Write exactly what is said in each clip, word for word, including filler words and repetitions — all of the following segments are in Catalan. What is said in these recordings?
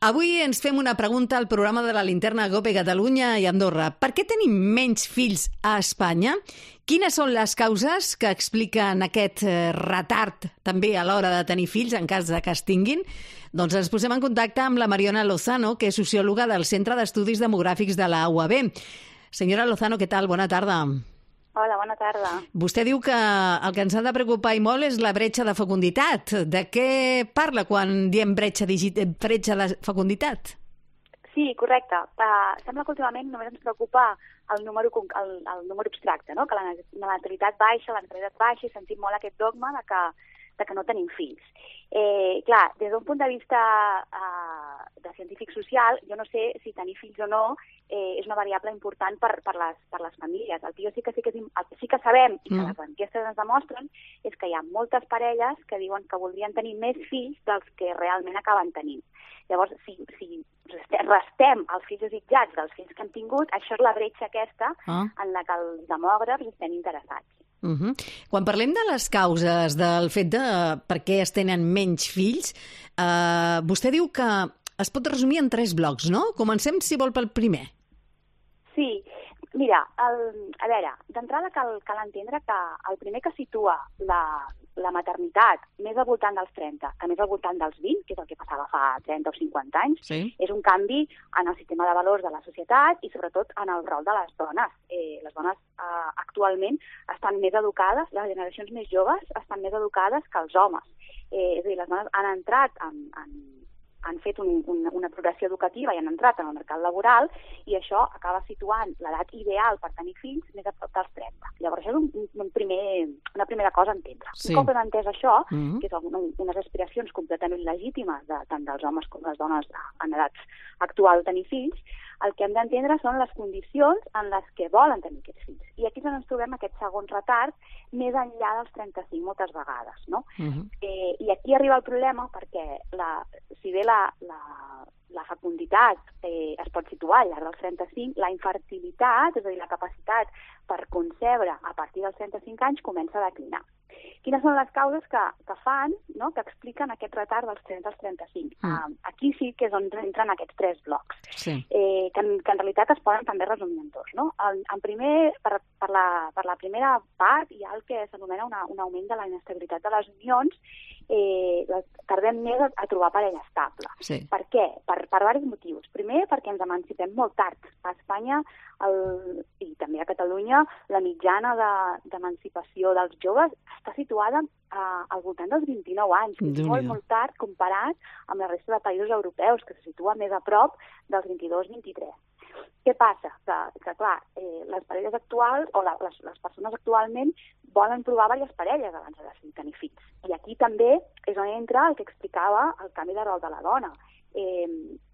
Avui ens fem una pregunta al programa de la Linterna Cope Catalunya i Andorra. Per què tenim menys fills a Espanya? Quines són les causes que expliquen aquest retard també a l'hora de tenir fills en cas de que es tinguin? Doncs ens posem en contacte amb la Mariona Lozano, que és sociòloga del Centre d'Estudis Demogràfics de la U A B. Senyora Lozano, què tal? Bona tarda. Hola, bona tarda. Vostè diu que el que ens ha de preocupar i molt és la bretxa de fecunditat. De què parla quan diem bretxa, digit... bretxa de fecunditat? Sí, correcte. Uh, sembla que últimament només ens preocupa el número, el, el número abstracte, no? Que la, la natalitat baixa, la natalitat baixa, i sentim molt aquest dogma de que, de que no tenim fills. Eh, clar, des d'un punt de vista uh, de científic social, jo no sé si tenir fills o no eh, és una variable important per, per, les, per les famílies. El que jo sí que, sí que, el que sí que sabem i que mm. les enquestes ens demostren és que hi ha moltes parelles que diuen que voldrien tenir més fills dels que realment acaben tenint. Llavors, si, si restem els fills desitjats dels fills que han tingut, això és la bretxa aquesta ah. en la que els demògrafs estem interessats. Uh -huh. Quan parlem de les causes del fet de per què es tenen menys fills, eh, vostè diu que es pot resumir en tres blocs, no? Comencem, si vol, pel primer. Sí, mira, el, a veure, d'entrada cal, cal entendre que el primer que situa la, la maternitat més al voltant dels trenta, que més al voltant dels vint, que és el que passava fa trenta o cinquanta anys, sí. és un canvi en el sistema de valors de la societat i sobretot en el rol de les dones. Eh, les dones eh, actualment estan més educades, les generacions més joves estan més educades que els homes. Eh, és a dir, les dones han entrat en, en han fet un, un, una progressió educativa i han entrat en el mercat laboral i això acaba situant l'edat ideal per tenir fills més a prop dels trenta. Llavors, això és un, un primer, una primera cosa a entendre. Sí. Un cop hem entès això, mm-hmm. que són un, unes aspiracions completament legítimes de, tant dels homes com les dones en edats actuals de tenir fills, el que hem d'entendre són les condicions en les que volen tenir aquests fills. I aquí ens trobem aquest segon retard més enllà dels trenta-cinc moltes vegades, no? Mm-hmm. eh, I aquí arriba el problema perquè la, si bé la, la, la fecunditat eh, es pot situar al llarg dels trenta-cinc, la infertilitat, és a dir, la capacitat per concebre a partir dels trenta-cinc anys comença a declinar. Quines són les causes que, que fan, no?, que expliquen aquest retard dels trenta als trenta-cinc? Mm. Uh, aquí sí que és on entren aquests tres blocs, sí. eh, que, en, que en realitat es poden també resumir en dos. No? En, en primer, per, per, la, per la primera part hi ha el que s'anomena una, un augment de la inestabilitat de les unions, eh, tardem més a, a trobar parella estable. Sí. Per què? Per, per diversos motius. Primer, perquè ens emancipem molt tard. A Espanya el, i també a Catalunya la mitjana d'emancipació de, dels joves està situada uh, al voltant dels vint-i-nou anys, que és molt, molt tard comparat amb la resta de països europeus, que se situa més a prop dels vint-i-dos vint-i-tres. Què passa? Que, que clar, eh, les parelles actuals, o la, les, les persones actualment, volen provar diverses parelles abans de decidir tenir fills. I aquí també és on entra el que explicava el canvi de rol de la dona. Eh,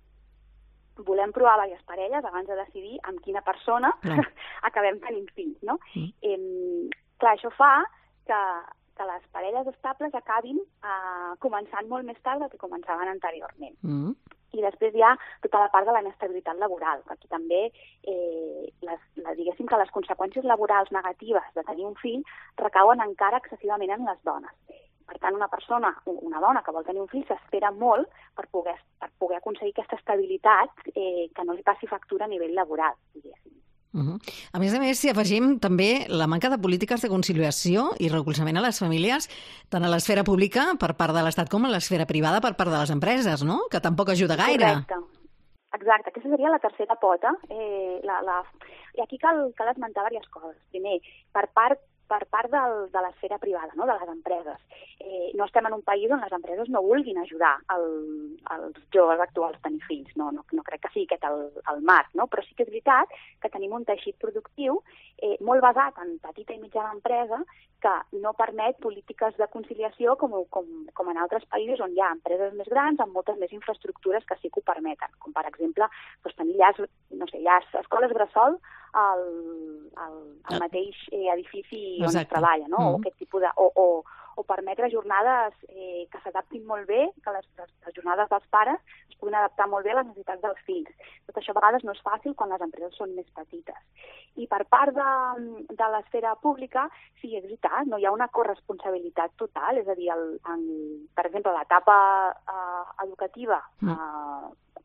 volem provar diverses parelles abans de decidir amb quina persona no. acabem tenint fills, no? Mm. Eh, clar, això fa que, que les parelles estables acabin eh, començant molt més tard del que començaven anteriorment. Mm. I després hi ha tota la part de la inestabilitat laboral. Aquí també, eh, les, la, diguéssim que les conseqüències laborals negatives de tenir un fill recauen encara excessivament en les dones. Per tant, una persona, una dona que vol tenir un fill, s'espera molt per poder, per poder aconseguir aquesta estabilitat eh, que no li passi factura a nivell laboral, diguéssim. Uh-huh. A més a més, si afegim també la manca de polítiques de conciliació i recolzament a les famílies, tant a l'esfera pública per part de l'Estat com a l'esfera privada per part de les empreses, no? Que tampoc ajuda gaire. Correcte. Exacte, aquesta seria la tercera pota. Eh, la, la... I aquí cal, cal esmentar diverses coses. Primer, per part per part del, de l'esfera privada, no?, de les empreses. Eh, no estem en un país on les empreses no vulguin ajudar el, els joves actuals a tenir fills. No, no, no crec que sigui aquest el, el marc, no? Però sí que és veritat que tenim un teixit productiu eh, molt basat en petita i mitjana empresa que no permet polítiques de conciliació com, com, com en altres països on hi ha empreses més grans amb moltes més infraestructures que sí que ho permeten, com per exemple doncs, tenir llars, no sé, llars, escoles bressol al, al, al mateix eh, edifici on es treballa, no? Mm. O aquest tipus de... O, o, o permetre jornades eh, que s'adaptin molt bé, que les, les, les jornades dels pares es puguin adaptar molt bé a les necessitats dels fills. Tot això a vegades no és fàcil quan les empreses són més petites. I per part de, de l'esfera pública, sí, és veritat, no hi ha una corresponsabilitat total, és a dir, el, en, per exemple, l'etapa eh, educativa eh,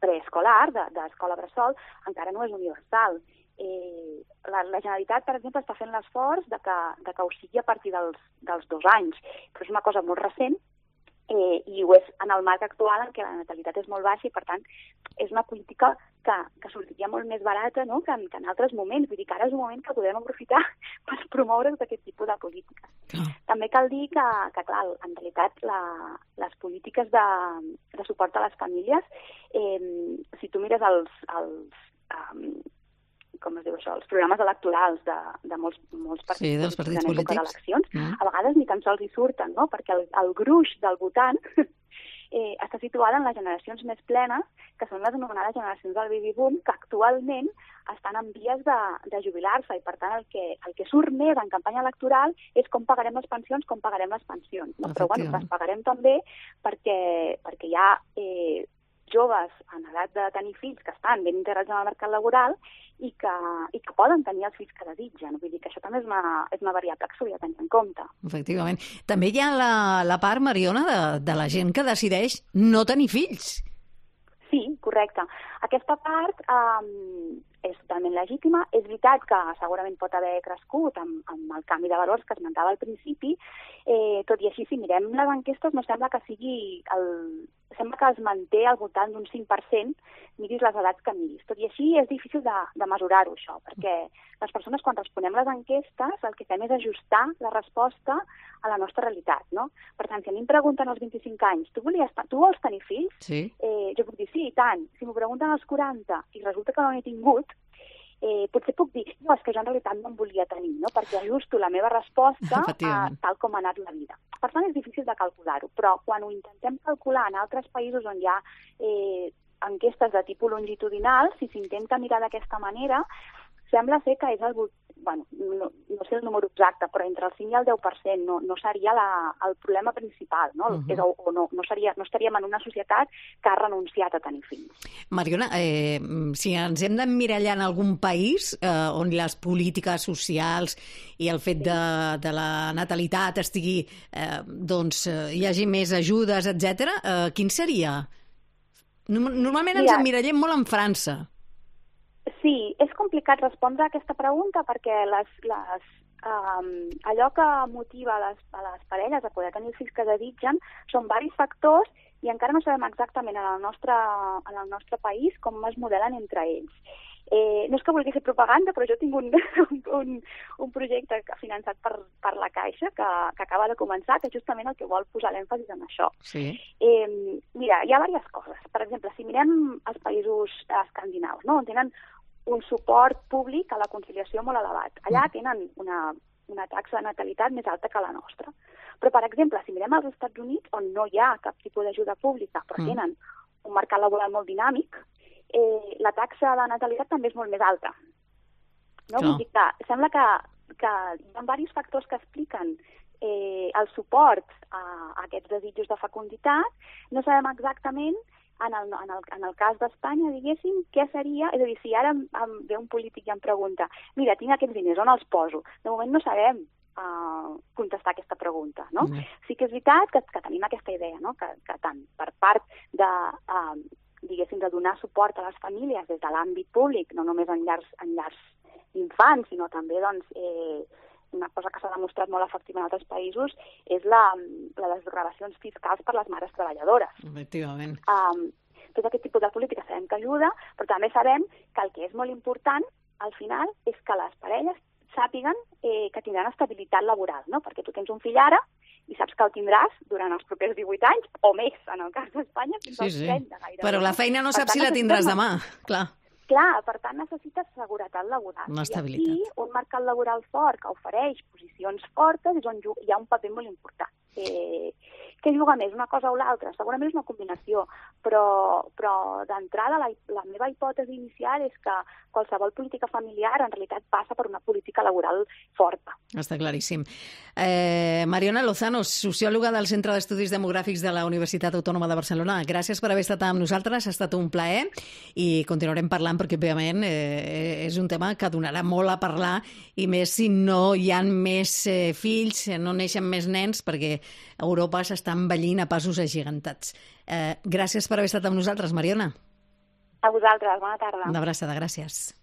preescolar, d'escola bressol, encara no és universal. Eh, la, la Generalitat, per exemple, està fent l'esforç de, que, de que ho sigui a partir dels, dels dos anys, però és una cosa molt recent, eh, i ho és en el marc actual en què la natalitat és molt baixa i, per tant, és una política que, que sortiria molt més barata, no?, que, en, que en altres moments. Vull dir que ara és un moment que podem aprofitar per promoure aquest tipus de polítiques. Oh. També cal dir que, que clar, en realitat, la, les polítiques de, de suport a les famílies, eh, si tu mires els, els um, com es diu això, els programes electorals de, de molts, molts partits, sí, dels partits en època polítics. d'eleccions, mm. a vegades ni tan sols hi surten, no?, perquè el, el gruix del votant eh, està situada en les generacions més plenes, que són les anomenades generacions del baby boom, que actualment estan en vies de, de jubilar-se, i per tant el que, el que surt més en campanya electoral és com pagarem les pensions, com pagarem les pensions. No? Però bueno, les pagarem també perquè, perquè hi ha eh, joves en edat de tenir fills que estan ben integrats en el mercat laboral i que, i que poden tenir els fills que desitgen. Vull dir que això també és una, és una variable que s'hauria de tenir en compte. Efectivament. També hi ha la, la part, Mariona, de, de la gent que decideix no tenir fills. Sí, correcte. Aquesta part um, és totalment legítima. És veritat que segurament pot haver crescut amb, amb el canvi de valors que esmentava al principi, eh, tot i així, si mirem les enquestes, no sembla que sigui el... sembla que es manté al voltant d'un cinc per cent, miris les edats que miris. Tot i així és difícil de, de mesurar-ho, això, perquè les persones, quan responem les enquestes, el que fem és ajustar la resposta a la nostra realitat, no? Per tant, si a mi em pregunten als vint-i-cinc anys, tu, volies, tu vols tenir fills? Sí. Eh, jo puc dir sí, i tant. Si m'ho pregunten als quaranta i resulta que no n'he tingut, eh, potser puc dir, no, és que jo en realitat no en volia tenir, no?, perquè ajusto la meva resposta a tal com ha anat la vida. Per tant, és difícil de calcular-ho, però quan ho intentem calcular en altres països on hi ha eh, enquestes de tipus longitudinal, si s'intenta mirar d'aquesta manera, sembla ser que és el... Bueno, no, no sé el número exacte, però entre el cinc i el deu per cent no, no seria la, el problema principal, no? Uh-huh. És, o, o no, no, seria, no estaríem en una societat que ha renunciat a tenir fills. Mariona, eh, si ens hem d'emmirallar en algun país eh, on les polítiques socials i el fet sí. de, de la natalitat estigui, eh, doncs, eh, hi hagi més ajudes, etcètera, eh, quin seria? Normalment ens Mira, emmirallem molt en França. Sí, és complicat respondre a aquesta pregunta perquè les, les, um, allò que motiva les, a les parelles a poder tenir fills que desitgen són diversos factors i encara no sabem exactament en el nostre, en el nostre país com es modelen entre ells. Eh, no és que vulgui fer propaganda, però jo tinc un, un, un projecte finançat per, per la Caixa que, que acaba de començar, que justament el que vol posar l'èmfasi en això. Sí. Eh, mira, hi ha diverses coses. Per exemple, si mirem els països escandinaus, no?, on tenen un suport públic a la conciliació molt elevat. Allà tenen una, una taxa de natalitat més alta que la nostra. Però, per exemple, si mirem als Estats Units, on no hi ha cap tipus d'ajuda pública, però tenen un mercat laboral molt dinàmic, eh, la taxa de natalitat també és molt més alta. No? Vull dir que sembla que, que hi ha diversos factors que expliquen eh, el suport a, a aquests desitjos de fecunditat. No sabem exactament En el, en, el, en el cas d'Espanya, diguéssim, què seria... És a dir, si ara em, em ve un polític i em pregunta mira, tinc aquests diners, on els poso? De moment no sabem uh, contestar aquesta pregunta, no? Mm. Sí que és veritat que, que tenim aquesta idea, no?, que, que tant per part de, uh, diguéssim, de donar suport a les famílies des de l'àmbit públic, no només en llars, en llars d'infants, sinó també, doncs, eh, una cosa que s'ha demostrat molt efectiva en altres països és la, la les gravacions fiscals per les mares treballadores. Efectivament. Um, tot aquest tipus de política sabem que ajuda, però també sabem que el que és molt important, al final, és que les parelles sàpiguen eh, que tindran estabilitat laboral, no? Perquè tu tens un fill ara i saps que el tindràs durant els propers divuit anys, o més, en el cas d'Espanya, fins sí, als sí. trenta gairebé. Però la feina no saps si la tindràs demà, clar. Clar, per tant, necessites seguretat laboral. Una estabilitat. I aquí, un mercat laboral fort que ofereix posicions fortes és on hi ha un paper molt important. Eh, què juga més, una cosa o l'altra? Segurament és una combinació, però, però d'entrada la, la meva hipòtesi inicial és que qualsevol política familiar en realitat passa per una política laboral forta. Està claríssim. Eh, Mariona Lozano, sociòloga del Centre d'Estudis Demogràfics de la Universitat Autònoma de Barcelona, gràcies per haver estat amb nosaltres, ha estat un plaer i continuarem parlant perquè, òbviament, eh, és un tema que donarà molt a parlar i més si no hi ha més eh, fills, no neixen més nens, perquè Europa s'està envellint a passos agigantats. Eh, gràcies per haver estat amb nosaltres, Mariona. A vosaltres, bona tarda. Una abraçada, gràcies.